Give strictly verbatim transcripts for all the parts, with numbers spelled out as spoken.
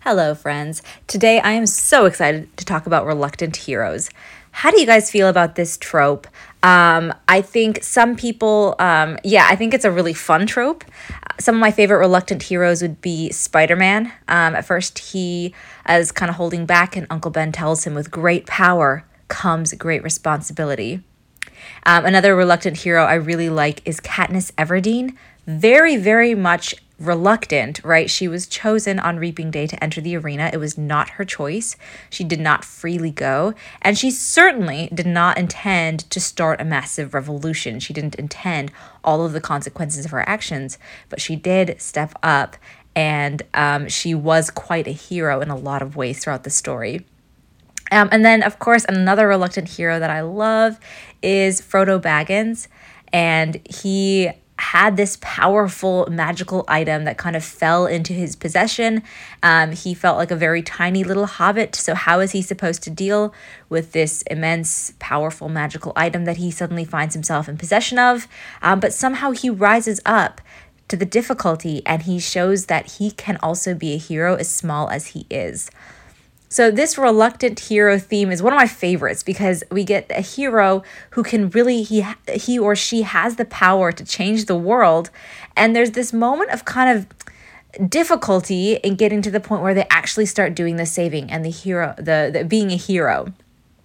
Hello, friends. Today I am so excited to talk about reluctant heroes. How do you guys feel about this trope? Um, I think some people, um, yeah, I think it's a really fun trope. Some of my favorite reluctant heroes would be Spider-Man. Um, at first, he is kind of holding back, and Uncle Ben tells him, with great power comes great responsibility. Um, another reluctant hero I really like is Katniss Everdeen. Very, very much reluctant, right? She was chosen on Reaping Day to enter the arena. It was not her choice. She did not freely go. And she certainly did not intend to start a massive revolution. She didn't intend all of the consequences of her actions, but she did step up, and um, she was quite a hero in a lot of ways throughout the story. Um, and then, of course, another reluctant hero that I love is Frodo Baggins. And he had this powerful magical item that kind of fell into his possession. Um, he felt like a very tiny little hobbit. So how is he supposed to deal with this immense, powerful magical item that he suddenly finds himself in possession of? Um, but somehow he rises up to the difficulty, and he shows that he can also be a hero as small as he is. So this reluctant hero theme is one of my favorites because we get a hero who can really, he he or she has the power to change the world. And there's this moment of kind of difficulty in getting to the point where they actually start doing the saving and the hero, the, the being a hero.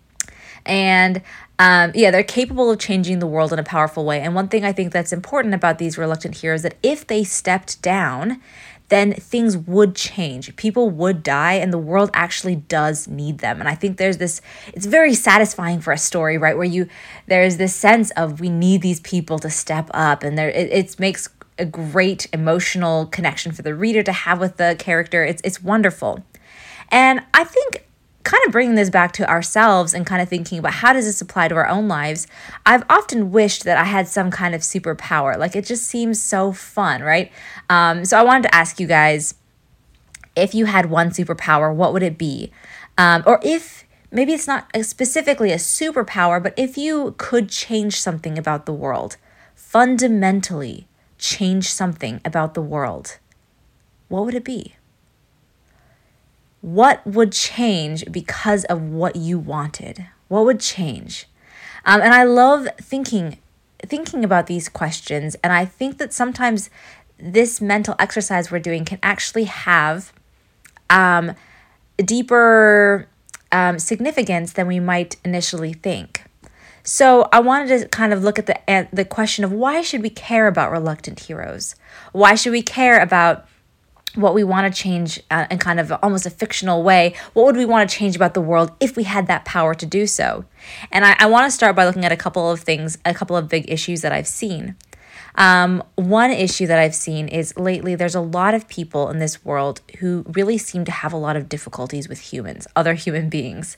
And um, yeah, they're capable of changing the world in a powerful way. And one thing I think that's important about these reluctant heroes, that if they stepped down, then things would change. People would die, and the world actually does need them. And I think there's this, it's very satisfying for a story, right? Where you, there's this sense of we need these people to step up, and there it, it makes a great emotional connection for the reader to have with the character. It's it's wonderful. And I think kind of bringing this back to ourselves and kind of thinking about how does this apply to our own lives, I've often wished that I had some kind of superpower. Like, it just seems so fun, right? Um, so I wanted to ask you guys, if you had one superpower, what would it be? Um, or if, maybe it's not a, specifically a superpower, but if you could change something about the world, fundamentally change something about the world, what would it be? What would change because of what you wanted? What would change? Um, and I love thinking thinking about these questions. And I think that sometimes this mental exercise we're doing can actually have um, deeper um, significance than we might initially think. So I wanted to kind of look at the uh, the question of, why should we care about reluctant heroes? Why should we care about what we want to change uh, in kind of almost a fictional way? What would we want to change about the world if we had that power to do so? And I, I want to start by looking at a couple of things, a couple of big issues that I've seen. Um, one issue that I've seen is lately there's a lot of people in this world who really seem to have a lot of difficulties with humans, other human beings.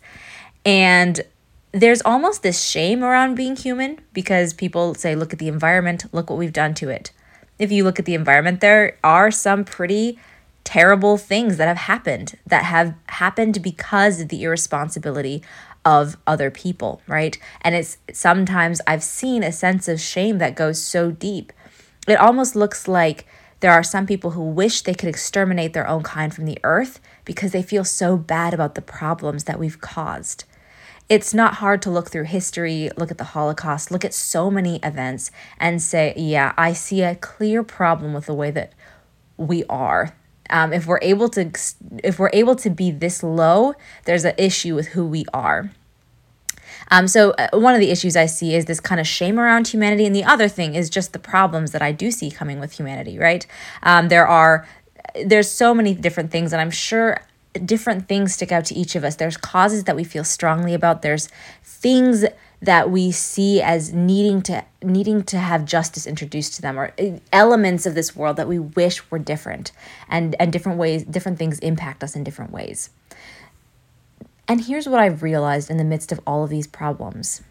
And there's almost this shame around being human because people say, look at the environment, look what we've done to it. If you look at the environment, there are some pretty terrible things that have happened, that have happened because of the irresponsibility of other people, right? And it's sometimes I've seen a sense of shame that goes so deep. It almost looks like there are some people who wish they could exterminate their own kind from the earth because they feel so bad about the problems that we've caused. It's not hard to look through history, look at the Holocaust, look at so many events and say, yeah, I see a clear problem with the way that we are. Um, if we're able to, if we're able to be this low, there's an issue with who we are. Um, so uh, one of the issues I see is this kind of shame around humanity. And the other thing is just the problems that I do see coming with humanity, right? Um, there are, there's so many different things, and I'm sure different things stick out to each of us. There's causes that we feel strongly about. There's things that we see as needing to needing to have justice introduced to them, or elements of this world that we wish were different, and and different ways, different things impact us in different ways. And here's what I've realized in the midst of all of these problems.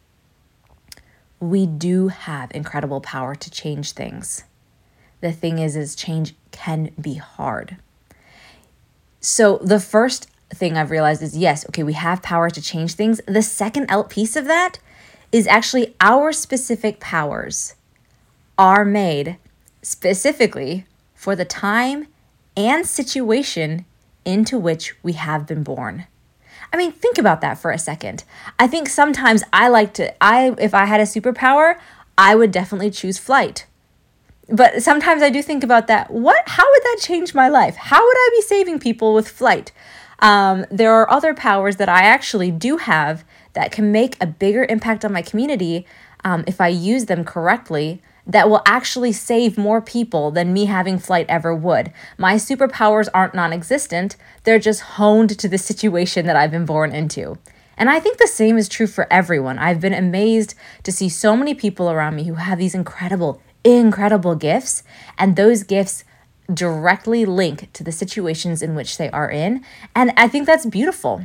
We do have incredible power to change things. The thing is, is change can be hard. So the first thing I've realized is, yes, okay, we have power to change things. The second piece of that is actually our specific powers are made specifically for the time and situation into which we have been born. I mean, think about that for a second. I think sometimes I like to, I if I had a superpower, I would definitely choose flight. But sometimes I do think about that. What? How would that change my life? How would I be saving people with flight? Um, there are other powers that I actually do have that can make a bigger impact on my community um, if I use them correctly, that will actually save more people than me having flight ever would. My superpowers aren't non-existent. They're just honed to the situation that I've been born into. And I think the same is true for everyone. I've been amazed to see so many people around me who have these incredible, incredible gifts, and those gifts directly link to the situations in which they are in. And I think that's beautiful.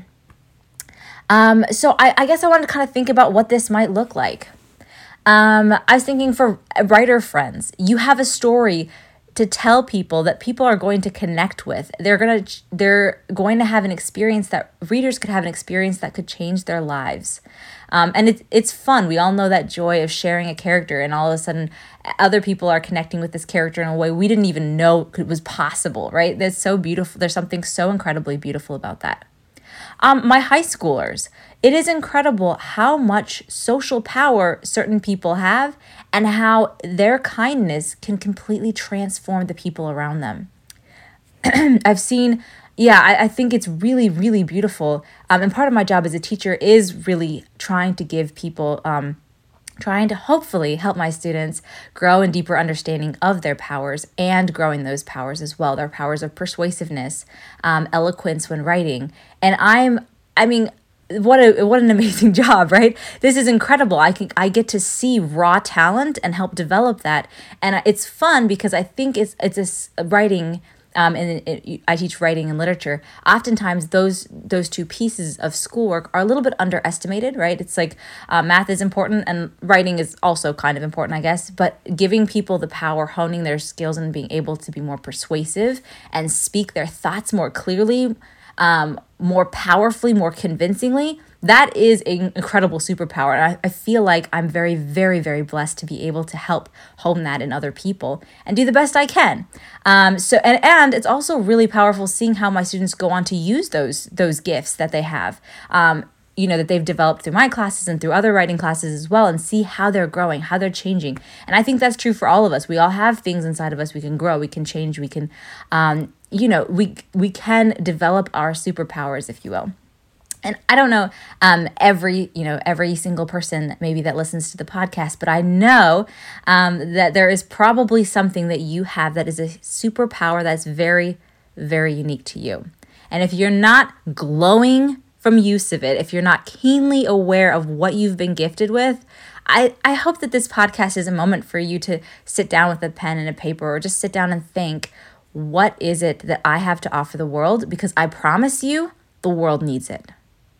Um, so I, I guess I wanted to kind of think about what this might look like. Um, I was thinking for writer friends, you have a story to tell people that people are going to connect with. They're gonna they're going to have an experience that readers could have an experience that could change their lives. Um, and it's it's fun. We all know that joy of sharing a character, and all of a sudden other people are connecting with this character in a way we didn't even know it was possible, right? That's so beautiful. There's something so incredibly beautiful about that. Um, my high schoolers, it is incredible how much social power certain people have and how their kindness can completely transform the people around them. I've seen, yeah, I, I think it's really, really beautiful. Um, and part of my job as a teacher is really trying to give people, um, trying to hopefully help my students grow in deeper understanding of their powers and growing those powers as well, their powers of persuasiveness, um, eloquence when writing. And I'm, I mean, what a what an amazing job, right? This is incredible. I can I get to see raw talent and help develop that, and it's fun because I think it's it's a writing. Um, and it, it, I teach writing and literature. Oftentimes, those those two pieces of schoolwork are a little bit underestimated, right? It's like uh, math is important and writing is also kind of important, I guess. But giving people the power, honing their skills, and being able to be more persuasive and speak their thoughts more clearly, um, more powerfully, more convincingly, that is an incredible superpower. And I, I feel like I'm very, very, very blessed to be able to help hone that in other people and do the best I can. Um, so and, and it's also really powerful seeing how my students go on to use those those gifts that they have. Um, you know, that they've developed through my classes and through other writing classes as well, and see how they're growing, how they're changing. And I think that's true for all of us. We all have things inside of us. We can grow, we can change, we can, um, you know, we we can develop our superpowers, if you will. And I don't know um, every, you know, every single person maybe that listens to the podcast, but I know um, that there is probably something that you have that is a superpower that's very, very unique to you. And if you're not glowing from use of it, if you're not keenly aware of what you've been gifted with, I, I hope that this podcast is a moment for you to sit down with a pen and a paper, or just sit down and think, what is it that I have to offer the world? Because I promise you, the world needs it.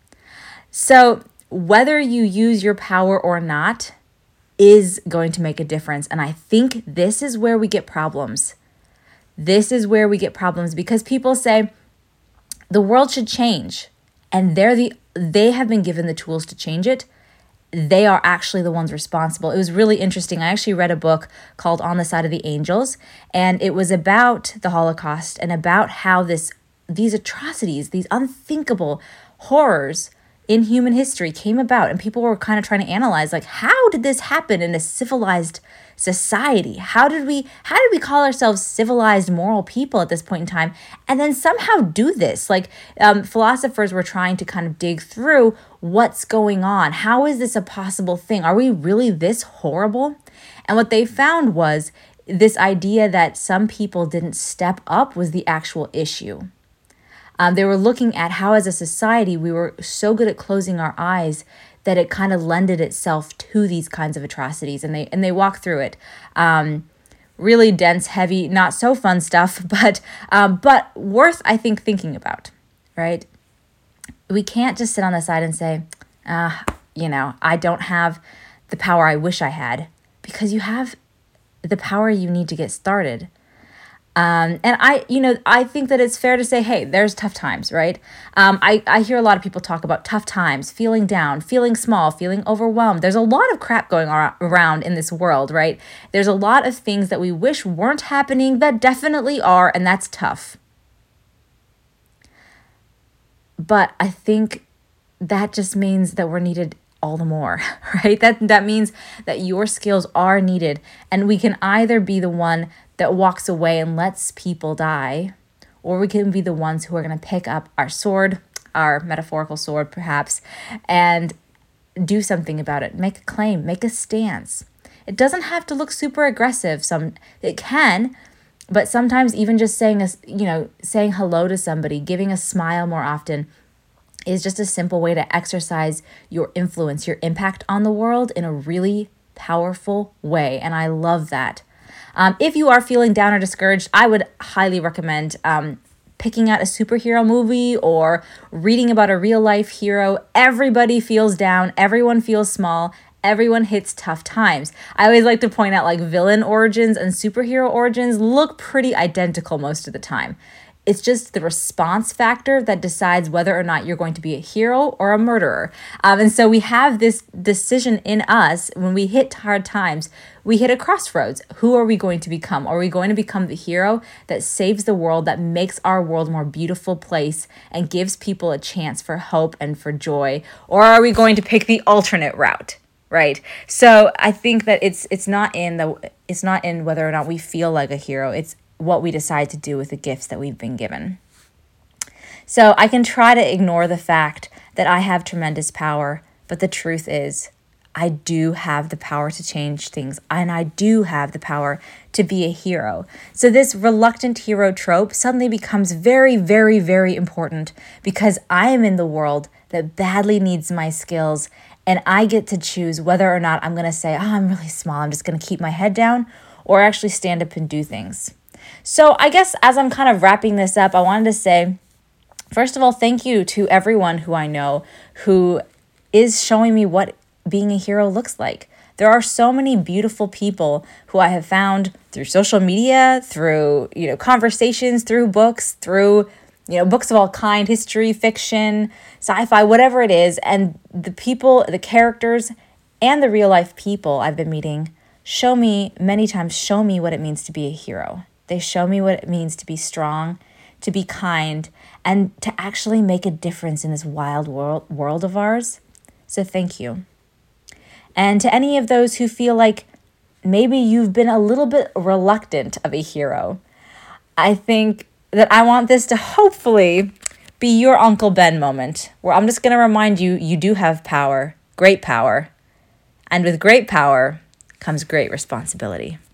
So whether you use your power or not is going to make a difference. And I think this is where we get problems. This is where we get problems because people say the world should change, and they're the they have been given the tools to change it. They are actually the ones responsible. It was really interesting. I actually read a book called On the Side of the Angels, and it was about the Holocaust and about how this these atrocities, these unthinkable horrors in human history came about, and people were kind of trying to analyze, like, how did this happen in a civilized society? How did we how did we call ourselves civilized, moral people at this point in time, and then somehow do this? Like, um, philosophers were trying to kind of dig through what's going on. How is this a possible thing? Are we really this horrible? And what they found was this idea that some people didn't step up was the actual issue. Um, they were looking at how, as a society, we were so good at closing our eyes that it kind of lended itself to these kinds of atrocities. And they and they walk through it. Um, really dense, heavy, not so fun stuff, but um, but worth, I think, thinking about, right? We can't just sit on the side and say, uh, you know, I don't have the power I wish I had, because you have the power you need to get started. Um, and I, you know, I think that it's fair to say, hey, there's tough times, right? Um, I, I hear a lot of people talk about tough times, feeling down, feeling small, feeling overwhelmed. There's a lot of crap going ar- around in this world, right? There's a lot of things that we wish weren't happening that definitely are, and that's tough. but I think that just means that we're needed all the more, right? That that means that your skills are needed, and we can either be the one that walks away and lets people die, or we can be the ones who are going to pick up our sword, our metaphorical sword perhaps, and do something about it. Make a claim, make a stance. It doesn't have to look super aggressive. Some it can, but sometimes even just saying a, you know, saying hello to somebody, giving a smile more often is just a simple way to exercise your influence, your impact on the world in a really powerful way. And I love that. Um, if you are feeling down or discouraged, I would highly recommend um, picking out a superhero movie or reading about a real life hero. Everybody feels down. Everyone feels small. Everyone hits tough times. I always like to point out like villain origins and superhero origins look pretty identical most of the time. It's just the response factor that decides whether or not you're going to be a hero or a murderer. Um, and so we have this decision in us when we hit hard times. We hit a crossroads. Who are we going to become? Are we going to become the hero that saves the world, that makes our world a more beautiful place and gives people a chance for hope and for joy? Or are we going to pick the alternate route? Right. So I think that it's it's not in the it's not in whether or not we feel like a hero. It's what we decide to do with the gifts that we've been given. So I can try to ignore the fact that I have tremendous power, but the truth is I do have the power to change things, and I do have the power to be a hero. So this reluctant hero trope suddenly becomes very, very, very important because I am in the world that badly needs my skills, and I get to choose whether or not I'm going to say, oh, I'm really small, I'm just going to keep my head down, or actually stand up and do things. So I guess as I'm kind of wrapping this up, I wanted to say, first of all, thank you to everyone who I know who is showing me what being a hero looks like. There are so many beautiful people who I have found through social media, through, you know, conversations, through books, through, you know, books of all kind, history, fiction, sci-fi, whatever it is. And the people, the characters, and the real life people I've been meeting show me, many times show me what it means to be a hero. They show me what it means to be strong, to be kind, and to actually make a difference in this wild world, world of ours. So thank you. And to any of those who feel like maybe you've been a little bit reluctant of a hero, I think that I want this to hopefully be your Uncle Ben moment, where I'm just going to remind you, you do have power, great power. And with great power comes great responsibility.